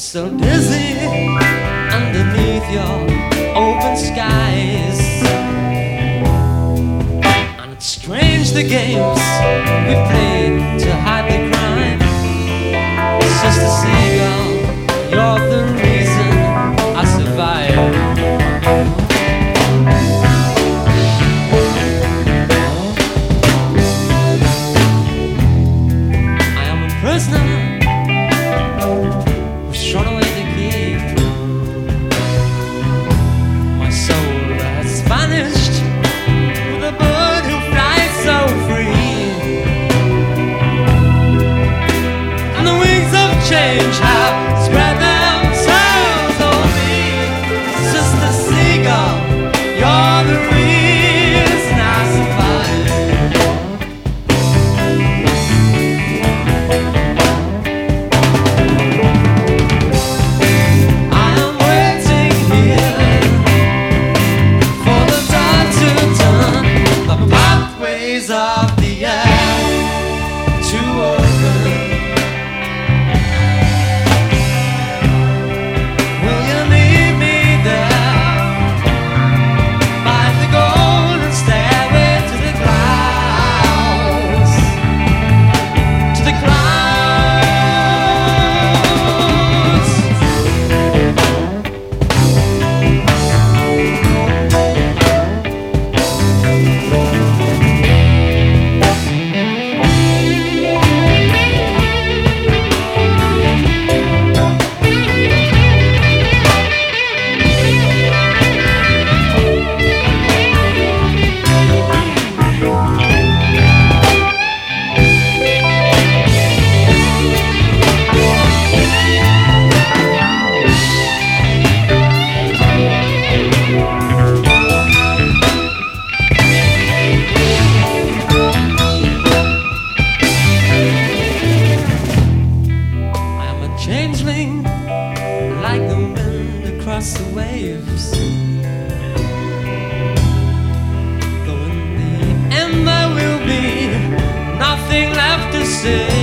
so dizzy underneath your open skies. And it's strange the games we played to hide the crime. Sister Seagull, you're the reason I survive. I am a prisoner who's thrown away the key. My soul has vanished with a bird who flies so free. And the wings of change have spread themselves over me. Sister Seagull, you're the reason I survive. I am waiting here for the tide to turn the pathways of the air to open. Will you leave me there by the golden stairway to the clouds, to the clouds? I am a changeling, like the wind across the waves. Though in the end there will be nothing left to say.